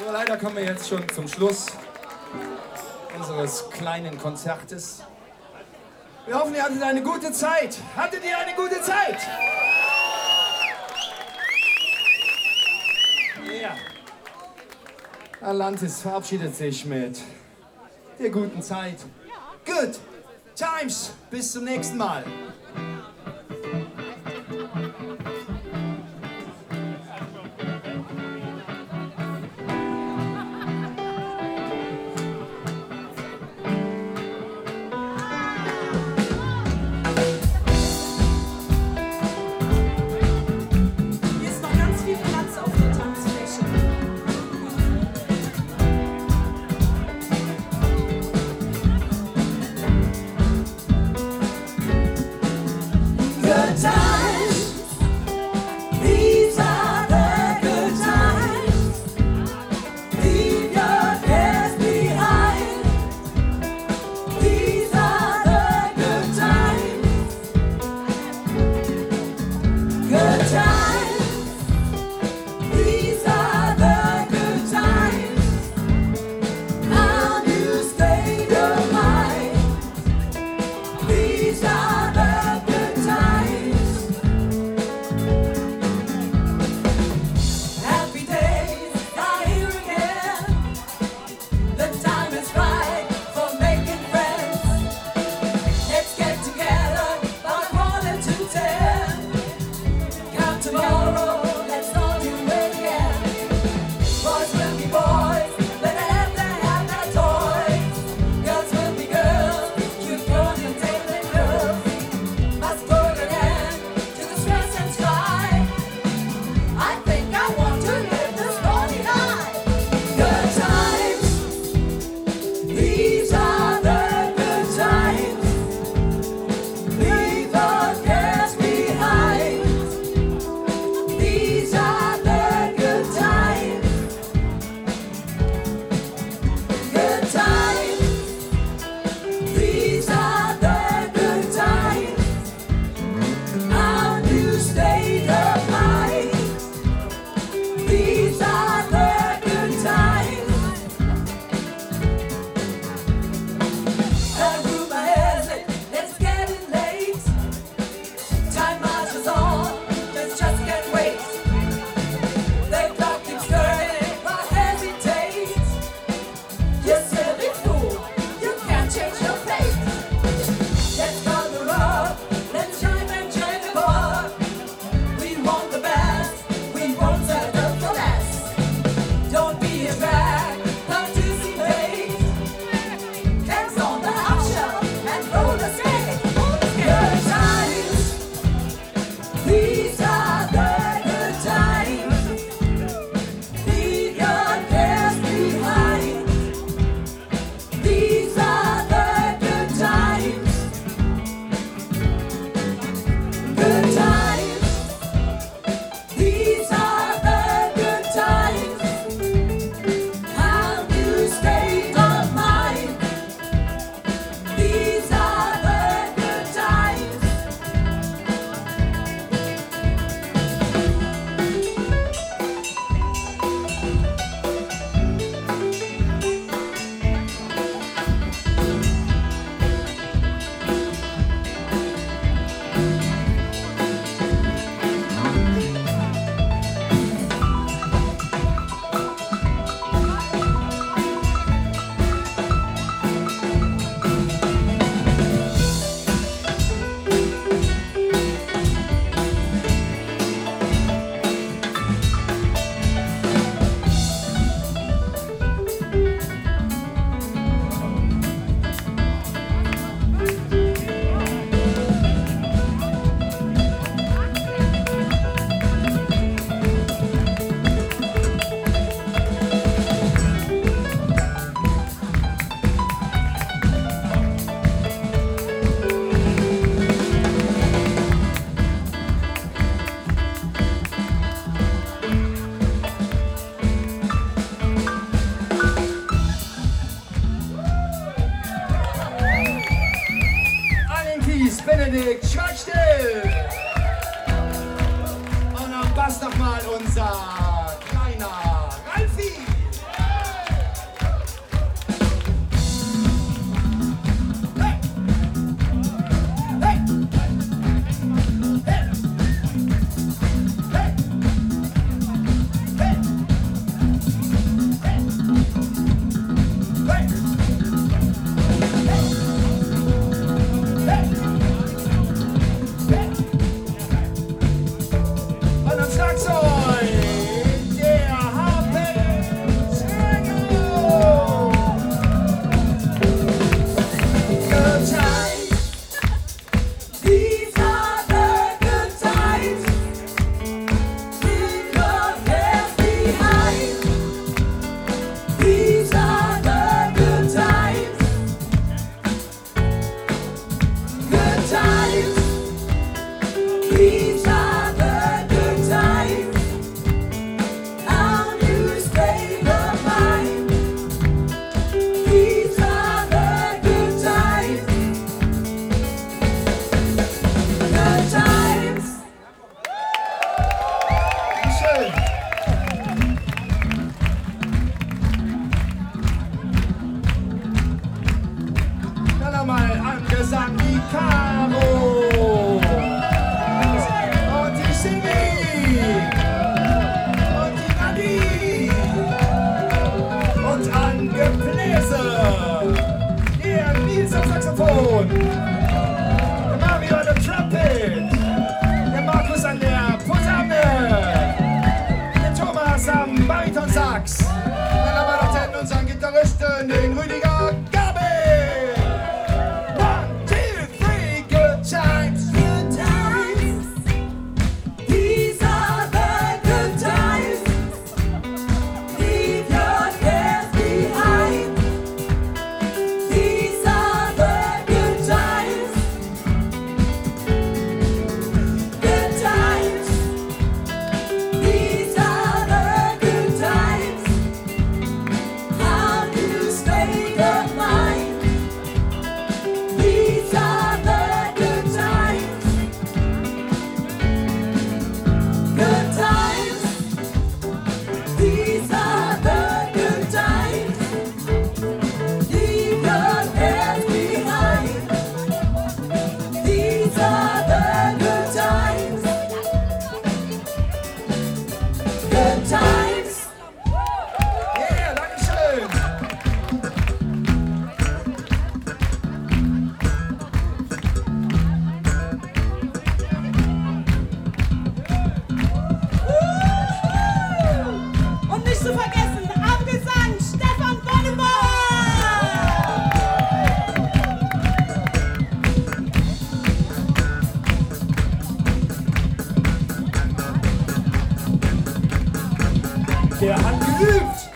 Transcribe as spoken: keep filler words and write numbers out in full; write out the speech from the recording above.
So, leider kommen wir jetzt schon zum Schluss unseres kleinen Konzertes. Wir hoffen, ihr hattet eine gute Zeit. Hattet ihr eine gute Zeit? Ja. Atlantis verabschiedet sich mit der guten Zeit. Good times. Bis zum nächsten Mal. Benedikt, schweig still! Und am Bass nochmal unser kleiner Ralfi! Dann haben wir noch den unseren Gitarristen, den Rüdiger Gabi. One, two, three, good times. Good times. These are the good times. Leave your cares behind. These are the good times. Good times. These are the good times. How to stay the mind. These are the good times. Good times. These are the good times. Leave your cares behind. These are the good times. Good times. Yeah, Dankeschön. Und nicht zu vergessen, am Gesang Stefan Bonnebauer. Der hat geübt.